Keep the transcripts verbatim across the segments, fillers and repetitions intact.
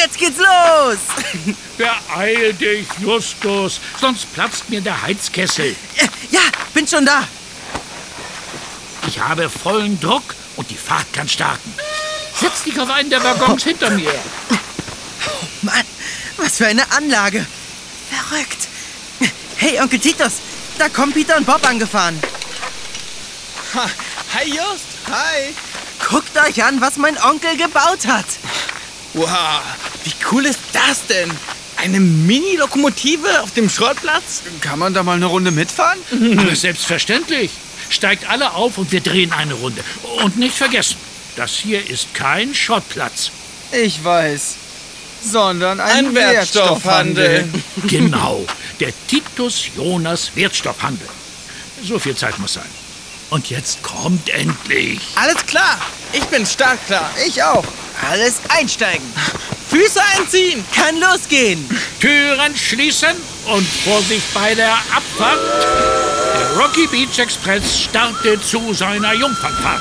Jetzt geht's los! Beeil dich, Justus, sonst platzt mir der Heizkessel. Ja, bin schon da. Ich habe vollen Druck und die Fahrt kann starten. Setz dich auf einen der Waggons hinter mir. Mann, was für eine Anlage. Verrückt. Hey, Onkel Titus, da kommen Peter und Bob angefahren. Ha, hi Just, hi. Guckt euch an, was mein Onkel gebaut hat. Wow, wie cool ist das denn? Eine Mini-Lokomotive auf dem Schrottplatz? Kann man da mal eine Runde mitfahren? Aber selbstverständlich. Steigt alle auf und wir drehen eine Runde. Und nicht vergessen, das hier ist kein Schrottplatz. Ich weiß. Sondern ein, Ein Wertstoffhandel. Genau, der Titus Jonas Wertstoffhandel. So viel Zeit muss sein. Und jetzt kommt endlich. Alles klar, ich bin startklar. Ich auch. Alles einsteigen. Füße einziehen. Kann losgehen. Türen schließen und Vorsicht bei der Abfahrt. Der Rocky Beach Express startet zu seiner Jungfernfahrt.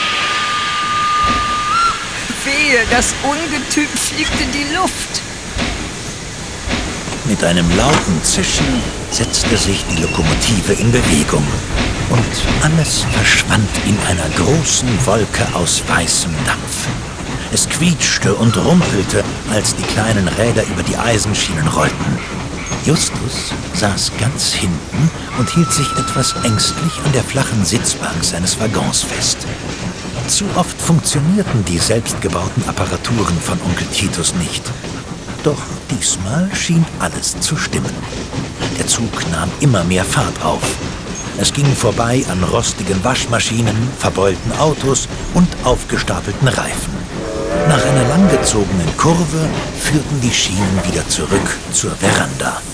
Wehe, das Ungetüm fliegt in die Luft. Mit einem lauten Zischen setzte sich die Lokomotive in Bewegung und alles verschwand in einer großen Wolke aus weißem Dampf. Es quietschte und rumpelte, als die kleinen Räder über die Eisenschienen rollten. Justus saß ganz hinten und hielt sich etwas ängstlich an der flachen Sitzbank seines Waggons fest. Zu oft funktionierten die selbstgebauten Apparaturen von Onkel Titus nicht. Doch diesmal schien alles zu stimmen. Der Zug nahm immer mehr Fahrt auf. Es ging vorbei an rostigen Waschmaschinen, verbeulten Autos und aufgestapelten Reifen. Nach einer langgezogenen Kurve führten die Schienen wieder zurück zur Veranda.